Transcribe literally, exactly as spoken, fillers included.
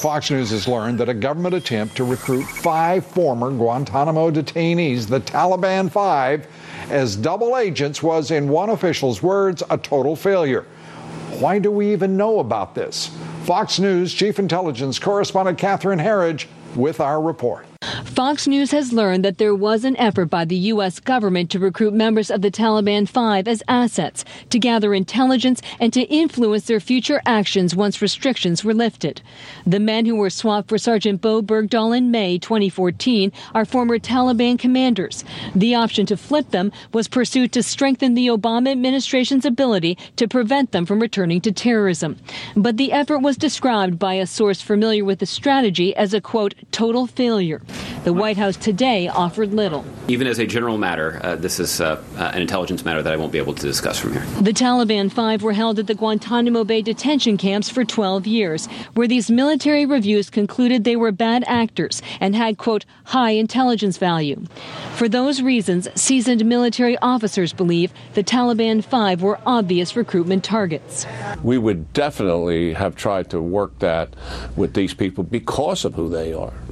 Fox News has learned that a government attempt to recruit five former Guantanamo detainees, the Taliban Five, as double agents was, in one official's words, a total failure. Why do we even know about this? Fox News Chief Intelligence Correspondent Catherine Herridge with our report. Fox News has learned that there was an effort by the U S government to recruit members of the Taliban Five as assets, to gather intelligence and to influence their future actions once restrictions were lifted. The men who were swapped for Sergeant Bo Bergdahl in May twenty fourteen are former Taliban commanders. The option to flip them was pursued to strengthen the Obama administration's ability to prevent them from returning to terrorism. But the effort was described by a source familiar with the strategy as a, quote, total failure. The White House today offered little. Even as a general matter, uh, this is uh, uh, an intelligence matter that I won't be able to discuss from here. The Taliban Five were held at the Guantanamo Bay detention camps for twelve years, where these military reviews concluded they were bad actors and had, quote, high intelligence value. For those reasons, seasoned military officers believe the Taliban Five were obvious recruitment targets. We would definitely have tried to work that with these people because of who they are.